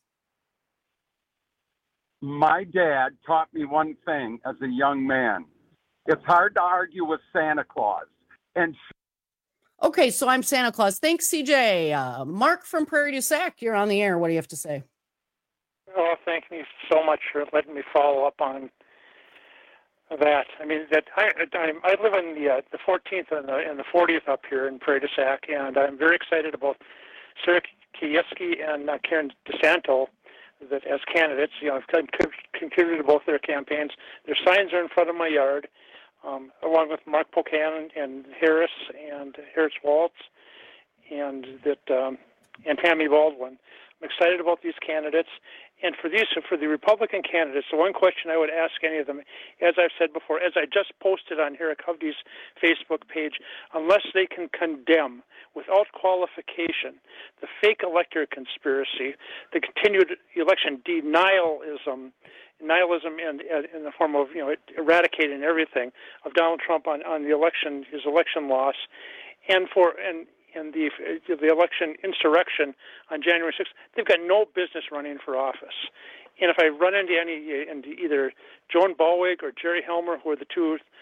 My dad taught me one thing as a young man. It's hard to argue with Santa Claus. And
Okay, so I'm Santa Claus. Thanks, C J. Uh, Mark from Prairie du Sac, you're on the air. What do you have to say?
Oh, thank you so much for letting me follow up on that. I mean, that I I, I live in the uh, the fourteenth and the and the fortieth up here in Prairie du Sac, and I'm very excited about Sarah Kieski and uh, Karen DeSanto that as candidates. You know, I've contributed to both their campaigns. Their signs are in front of my yard, um, along with Mark Pocan and Harris and Harris Waltz, and that um, and Tammy Baldwin. I'm excited about these candidates. And for these, for the Republican candidates, the one question I would ask any of them, as I've said before, as I just posted on Eric Hovde's Facebook page, unless they can condemn without qualification the fake elector conspiracy, the continued election denialism, nihilism in, in the form of, you know, eradicating everything of Donald Trump on, on the election, his election loss, and for and. and the the election insurrection on January sixth, they've got no business running for office. And if I run into any, into either Joan Bowig or Jerry Helmer, who are the two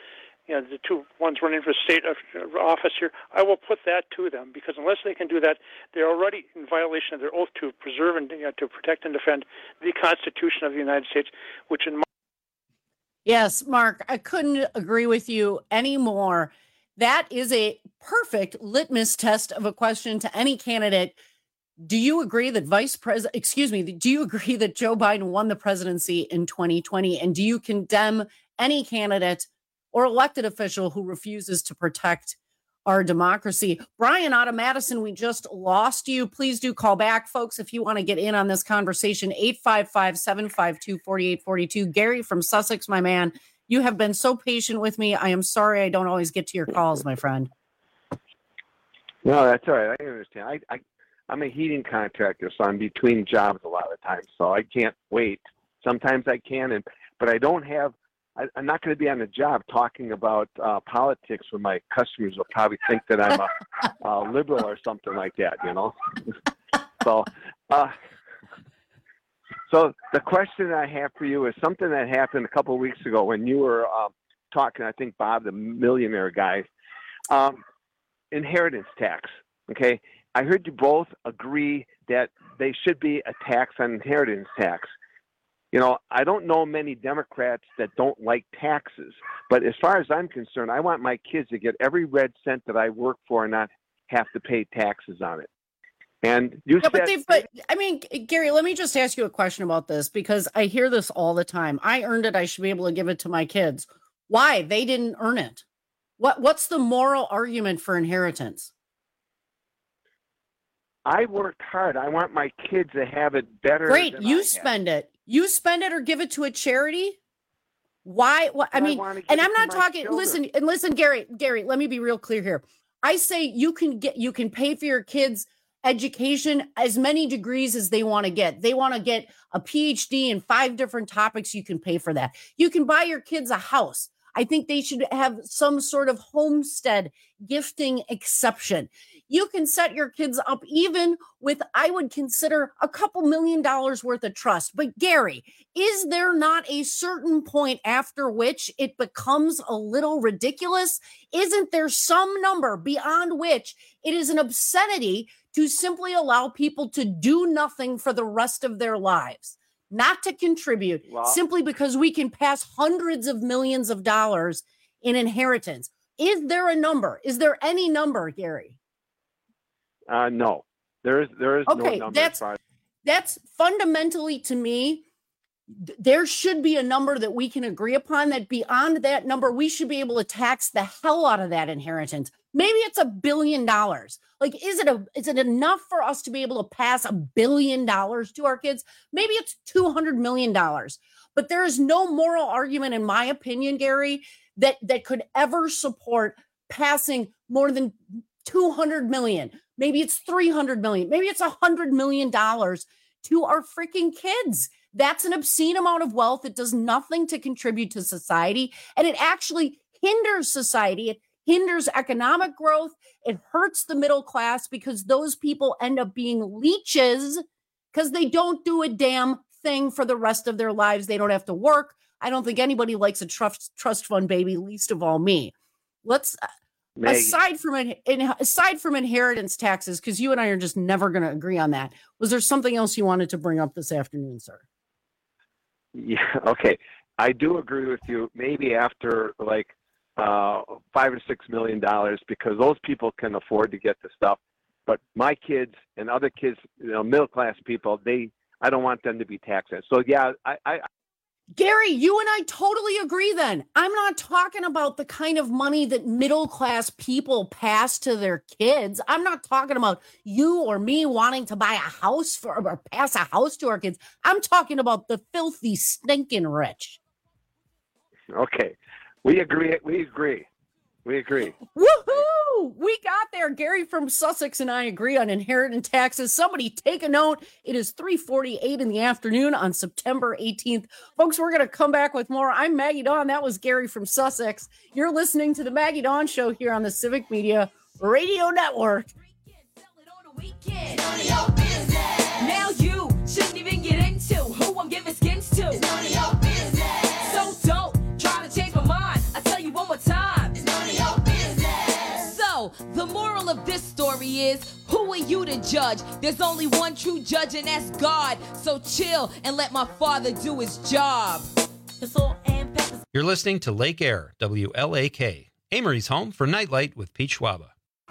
you know, the two ones running for state office here, I will put that to them, because unless they can do that, they're already in violation of their oath to preserve and, you know, to protect and defend the Constitution of the United States, which in my
Yes, Mark, I couldn't agree with you anymore. That is a perfect litmus test of a question to any candidate. Do you agree that Vice President, excuse me, do you agree that Joe Biden won the presidency in twenty twenty? And do you condemn any candidate or elected official who refuses to protect our democracy? Brian out of Madison, we just lost you. Please do call back, folks, if you want to get in on this conversation. eight five five, seven five two, four eight four two. Gary from Sussex, my man, you have been so patient with me. I am sorry I don't always get to your calls, my friend.
No, that's all right. I understand. I, I, I'm a heating contractor, so I'm between jobs a lot of times, so I can't wait. Sometimes I can, and but I don't have I, I'm not going to be on the job talking about uh, politics where my customers will probably think that I'm a, a liberal or something like that, you know. so, uh, so the question I have for you is something that happened a couple of weeks ago when you were um, talking. I think Bob, the millionaire guy, um, inheritance tax. Okay, I heard you both agree that they should be a tax on inheritance tax. You know, I don't know many Democrats that don't like taxes, but as far as I'm concerned, I want my kids to get every red cent that I work for and not have to pay taxes on it. And you
yeah,
said,
but, they, but I mean, Gary, let me just ask you a question about this, because I hear this all the time. I earned it. I should be able to give it to my kids. Why? They didn't earn it. What? What's the moral argument for inheritance?
I worked hard. I want my kids to have it better.
Great.
Than
You
I
spend have. it. You spend it or give it to a charity. Why? What? I mean,
I
and I'm not talking,
children.
listen, and listen, Gary, Gary, let me be real clear here. I say you can get, you can pay for your kids' education as many degrees as they want to get. They want to get a P H D in five different topics. You can pay for that. You can buy your kids a house. I think they should have some sort of homestead gifting exception. You can set your kids up even with, I would consider, a couple million dollars worth of trust. But Gary, is there not a certain point after which it becomes a little ridiculous? Isn't there some number beyond which it is an obscenity to simply allow people to do nothing for the rest of their lives? Not to contribute, well, simply because we can pass hundreds of millions of dollars in inheritance. Is there a number? Is there any number, Gary?
Uh, no, there is there is
okay,
no number.
That's, that's fundamentally, to me, th- there should be a number that we can agree upon, that beyond that number, we should be able to tax the hell out of that inheritance. Maybe it's a billion dollars. Like, is it a is it enough for us to be able to pass a billion dollars to our kids? Maybe it's two hundred million dollars. But there is no moral argument, in my opinion, Gary, that, that could ever support passing more than two hundred million. Maybe it's three hundred million. Maybe it's one hundred million dollars to our freaking kids. That's an obscene amount of wealth. It does nothing to contribute to society. And it actually hinders society. It hinders economic growth. It hurts the middle class, because those people end up being leeches because they don't do a damn thing for the rest of their lives. They don't have to work. I don't think anybody likes a trust trust fund baby, least of all me. Let's... Maggie. Aside from in, aside from inheritance taxes, because you and I are just never going to agree on that, was there something else you wanted to bring up this afternoon, sir?
Yeah, okay. I do agree with you. Maybe after like uh, five or six million dollars, because those people can afford to get the stuff. But my kids and other kids, you know, middle class people, they I don't want them to be taxed. So yeah, I. I
Gary, you and I totally agree then. I'm not talking about the kind of money that middle class people pass to their kids. I'm not talking about you or me wanting to buy a house for or pass a house to our kids. I'm talking about the filthy, stinking rich.
Okay. We agree. We agree. We agree.
Woohoo! We got there. Gary from Sussex and I agree on inheritance taxes. Somebody take a note. It is three forty-eight in the afternoon on September eighteenth. Folks, we're going to come back with more. I'm Maggie Dawn. That was Gary from Sussex. You're listening to the Maggie Dawn Show here on the Civic Media Radio Network.
Now you shouldn't even get into who I'm giving skins to. It's none of your business. So don't try to change my mind. I tell you one more time. story is, who are you to judge? There's only one true judge, and that's God. So chill and let my father do his job.
You're listening to Lake Air, W L A K, Amory's home for Nightlight with Pete Schwaba.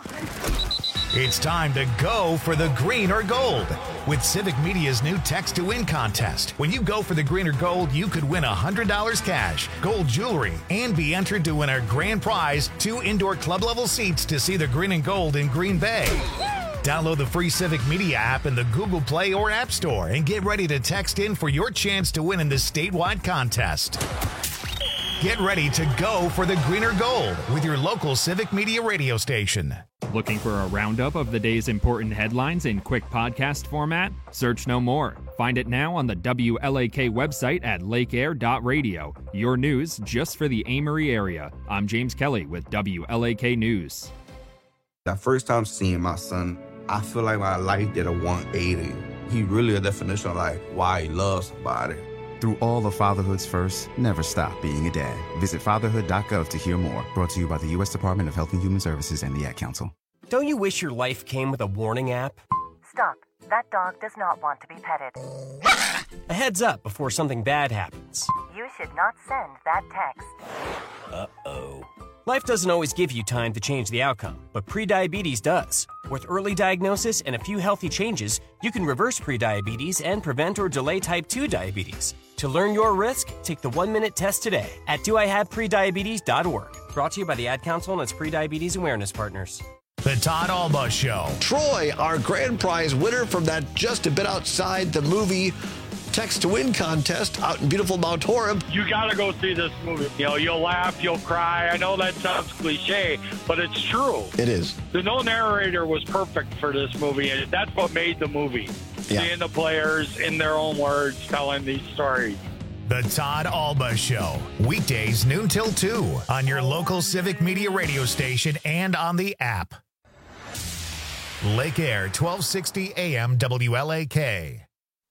It's time to go for the green or gold with Civic Media's new Text to Win contest. When you go for the green or gold, you could win one hundred dollars cash, gold jewelry, and be entered to win our grand prize, two indoor club-level seats to see the green and gold in Green Bay. Download the free Civic Media app in the Google Play or App Store and get ready to text in for your chance to win in this statewide contest. Get ready to go for the green or gold with your local Civic Media radio station.
Looking for a roundup of the day's important headlines in quick podcast format? Search no more. Find it now on the W L A K website at lake air dot radio. Your news just for the Amory area. I'm James Kelly with W L A K News.
That first time seeing my son, I feel like my life did a one eighty. He really a definition of like why he loves somebody.
Through all of fatherhood's first, never stop being a dad. Visit fatherhood dot gov to hear more. Brought to you by the U S Department of Health and Human Services and the Ad Council.
Don't you wish your life came with a warning app?
Stop. That dog does not want to be petted.
A heads up before something bad happens.
You should not send that text.
Uh-oh. Life doesn't always give you time to change the outcome, but prediabetes does. With early diagnosis and a few healthy changes, you can reverse prediabetes and prevent or delay type two diabetes. To learn your risk, take the one-minute test today at do I have prediabetes dot org. Brought to you by the Ad Council and its prediabetes awareness partners.
The Todd Alba Show.
Troy, our grand prize winner from that Just a Bit Outside the Movie Text to Win contest out in beautiful Mount Horeb.
You got to go see this movie. You know, you'll laugh, you'll cry. I know that sounds cliche, but it's true.
It is.
The no narrator was perfect for this movie, and that's what made the movie.
Yeah.
Seeing the players in their own words telling these stories.
The Todd Alba Show. Weekdays noon till two on your local Civic Media radio station and on the app. Lake Air, twelve sixty A M W L A K.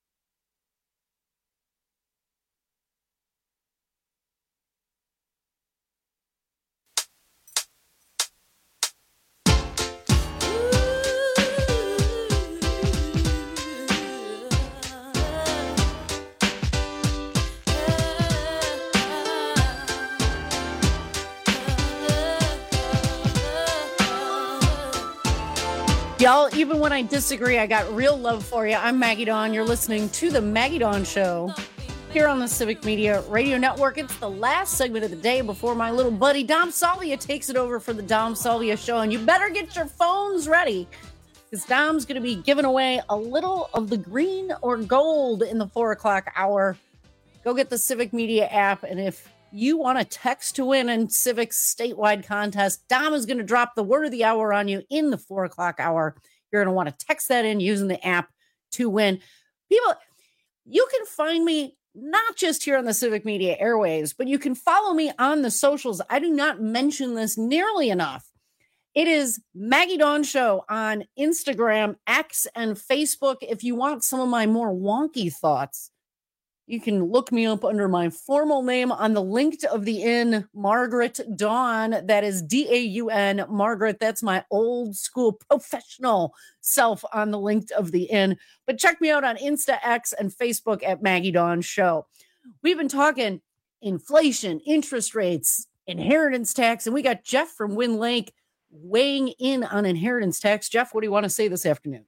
Y'all, even when I disagree, I got real love for you. I'm Maggie Dawn. You're listening to The Maggie Dawn Show here on the Civic Media Radio Network. It's the last segment of the day before my little buddy Dom Salvia takes it over for the Dom Salvia Show. And you better get your phones ready because Dom's going to be giving away a little of the green or gold in the four o'clock hour. Go get the Civic Media app. And if you want to text to win in Civic's statewide contest, Dom is going to drop the word of the hour on you in the four o'clock hour. You're going to want to text that in using the app to win. People, you can find me not just here on the Civic Media airwaves, but you can follow me on the socials. I do not mention this nearly enough. It is Maggie Dawn Show on Instagram, X, and Facebook. If you want some of my more wonky thoughts, you can look me up under my formal name on the linked of the inn, Margaret Dawn. That is D A U N, Margaret. That's my old school professional self on the linked of the inn. But check me out on Insta, X, and Facebook at Maggie Dawn Show. We've been talking inflation, interest rates, inheritance tax, and we got Jeff from Wind Lake weighing in on inheritance tax. Jeff, what do you want to say this afternoon?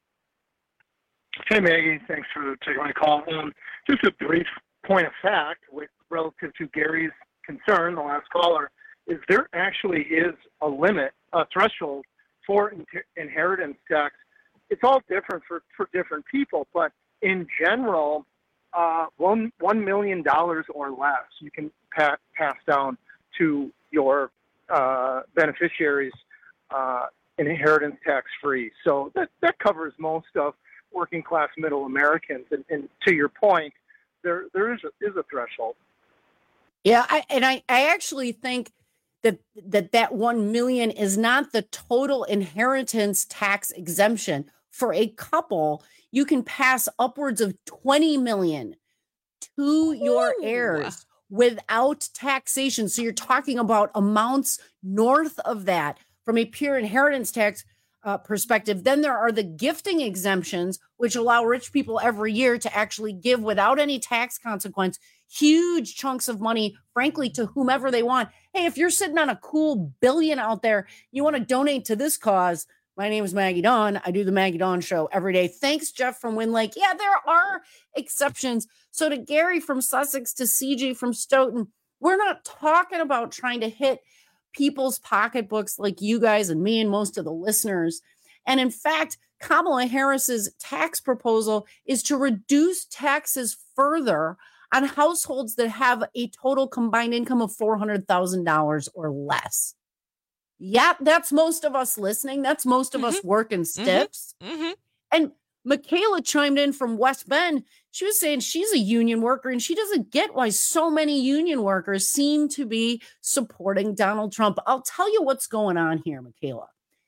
Hey, Maggie. Thanks for taking my call. Um, just a brief point of fact with relative to Gary's concern, the last caller, is there actually is a limit, a threshold for in- inheritance tax. It's all different for, for different people, but in general, uh, one one million dollars or less you can pa- pass down to your uh, beneficiaries, uh, inheritance tax free. So that that covers most of working class middle Americans. And, and to your point, there there is a, is a threshold.
Yeah, I, and I, I actually think that that that one million is not the total inheritance tax exemption. For a couple, you can pass upwards of twenty million to your Ooh. heirs without taxation. So you're talking about amounts north of that from a pure inheritance tax. uh, perspective. Then there are the gifting exemptions, which allow rich people every year to actually give without any tax consequence huge chunks of money, frankly, to whomever they want. Hey, if you're sitting on a cool billion out there, you want to donate to this cause. My name is Maggie Dawn. I do the Maggie Dawn Show every day. Thanks, Jeff from Wind Lake. Yeah, there are exceptions. So to Gary from Sussex, to C J from Stoughton, we're not talking about trying to hit people's pocketbooks like you guys and me and most of the listeners. And in fact, Kamala Harris's tax proposal is to reduce taxes further on households that have a total combined income of four hundred thousand dollars or less. Yeah, that's most of us listening. That's most of mm-hmm. us working stiffs.
Mm-hmm.
And Michaela chimed in from West Bend. She was saying she's a union worker and she doesn't get why so many union workers seem to be supporting Donald Trump. I'll tell you what's going on here, Michaela.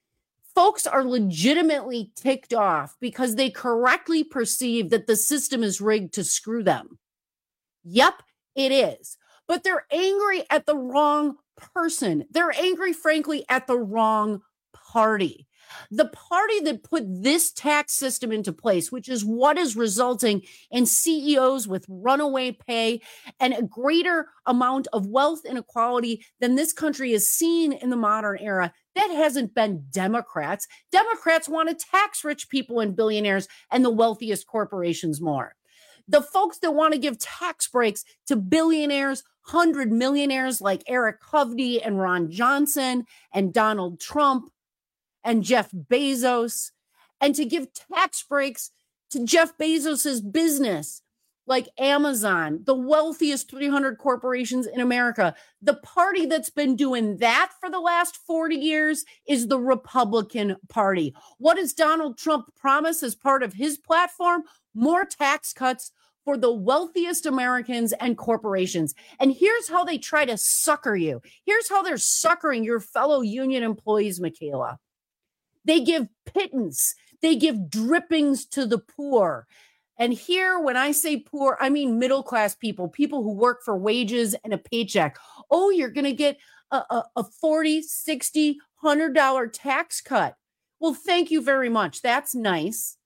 Folks are legitimately ticked off because they correctly perceive that the system is rigged to screw them. Yep, it is. But they're angry at the wrong person. They're angry, frankly, at the wrong party. The party that put this tax system into place, which is what is resulting in C E Os with runaway pay and a greater amount of wealth inequality than this country has seen in the modern era, that hasn't been Democrats. Democrats want to tax rich people and billionaires and the wealthiest corporations more. The folks that want to give tax breaks to billionaires, hundred millionaires like Eric Hovde and Ron Johnson and Donald Trump and Jeff Bezos, and to give tax breaks to Jeff Bezos's business like Amazon, the wealthiest three hundred corporations in America. The party that's been doing that for the last forty years is the Republican Party. What does Donald Trump promise as part of his platform? More tax cuts for the wealthiest Americans and corporations. And here's how they try to sucker you. Here's how they're suckering your fellow union employees, Michaela. They give pittance. They give drippings to the poor. And here, when I say poor, I mean middle-class people, people who work for wages and a paycheck. Oh, you're going to get a, a, a forty, sixty, one hundred dollars tax cut. Well, thank you very much. That's nice.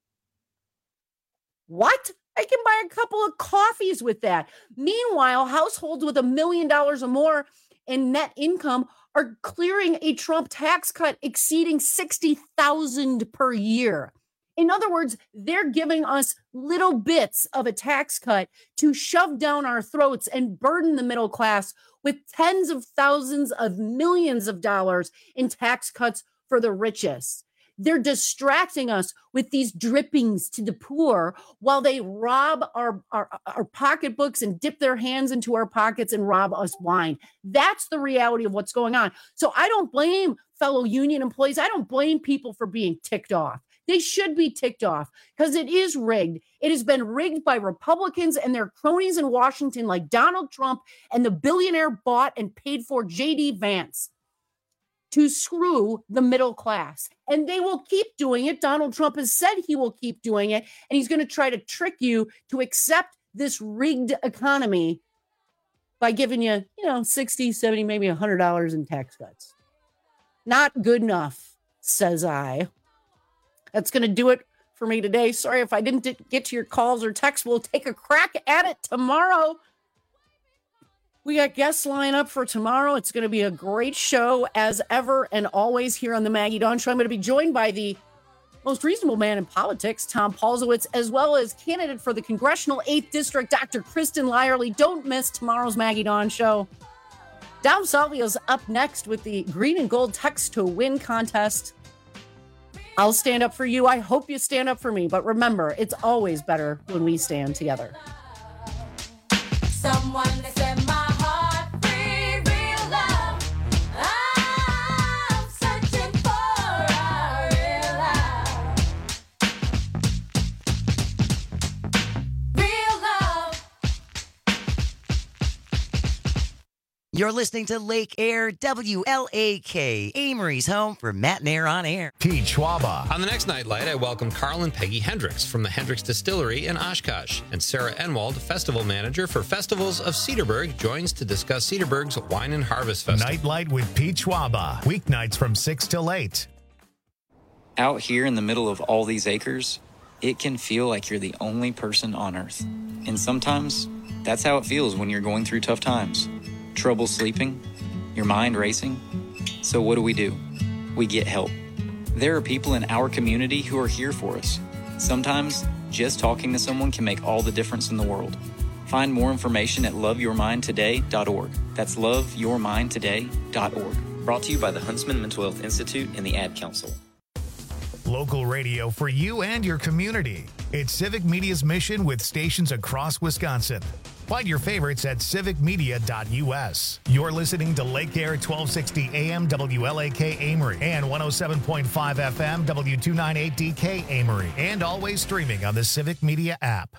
What? I can buy a couple of coffees with that. Meanwhile, households with a million dollars or more in net income are clearing a Trump tax cut exceeding sixty thousand dollars per year. In other words, they're giving us little bits of a tax cut to shove down our throats and burden the middle class with tens of thousands of millions of dollars in tax cuts for the richest. They're distracting us with these drippings to the poor while they rob our, our, our pocketbooks and dip their hands into our pockets and rob us blind. That's the reality of what's going on. So I don't blame fellow union employees. I don't blame people for being ticked off. They should be ticked off because it is rigged. It has been rigged by Republicans and their cronies in Washington like Donald Trump and the billionaire bought and paid for J D Vance to screw the middle class. And they will keep doing it. Donald Trump has said he will keep doing it. And he's going to try to trick you to accept this rigged economy by giving you, you know, sixty, seventy, maybe one hundred dollars in tax cuts. Not good enough, says I. That's going to do it for me today. Sorry if I didn't get to your calls or texts. We'll take a crack at it tomorrow. We got guests lined up for tomorrow. It's going to be a great show as ever and always here on the Maggie Dawn Show. I'm going to be joined by the most reasonable man in politics, Tom Paulsowitz, as well as candidate for the Congressional eighth District, Doctor Kristen Lyerly. Don't miss tomorrow's Maggie Dawn Show. Dom Salvio's up next with the Green and Gold Text to Win contest. I'll stand up for you. I hope you stand up for me. But remember, it's always better when we stand together.
Someone that set my heart free, real love. I'm searching for a real love. Real love.
You're listening to Lake Air, W L A K, Amory's home for Matt and Air on Air.
Pete Schwaba.
On the next Nightlight, I welcome Carl and Peggy Hendricks from the Hendricks Distillery in Oshkosh. And Sarah Enwald, festival manager for Festivals of Cedarburg, joins to discuss Cedarburg's Wine and Harvest Festival.
Nightlight with Pete Schwaba. Weeknights from six till eight.
Out here in the middle of all these acres, it can feel like you're the only person on Earth. And sometimes, that's how it feels when you're going through tough times. Trouble sleeping, your mind racing. So what do we do? We get help. There are people in our community who are here for us. Sometimes, just talking to someone can make all the difference in the world. Find more information at love your mind today dot org. That's love your mind today dot org.
Brought to you by the Huntsman Mental Health Institute and the Ad Council.
Local radio for you and your community. It's Civic Media's mission with stations across Wisconsin. Find your favorites at civic media dot u s. You're listening to Lake Air twelve sixty A M W L A K Amory and one oh seven point five F M W two ninety-eight D K Amory, and always streaming on the Civic Media app.